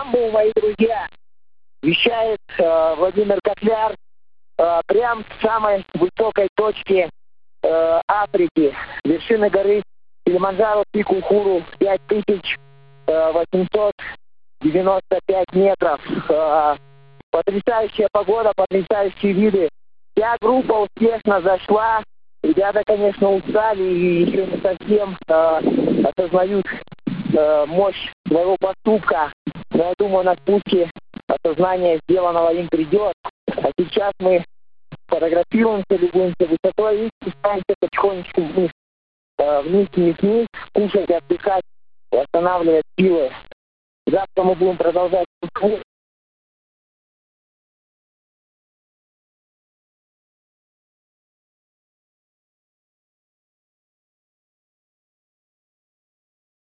Стамбул, мои друзья. Вещает Владимир Котляр прямо с самой высокой точки Африки. Вершины горы Килиманджаро, пик Ухуру, 5895 метров. Потрясающая погода, потрясающие виды. Вся группа успешно зашла. Ребята, конечно, устали и еще не совсем осознают мощь своего поступка. Но я думаю, на спуске осознание сделанного им придет. А сейчас мы фотографируемся, любуемся высотой и спускаемся потихонечку вниз. Вниз, кушать, отдыхать, восстанавливать силы. Завтра мы будем продолжать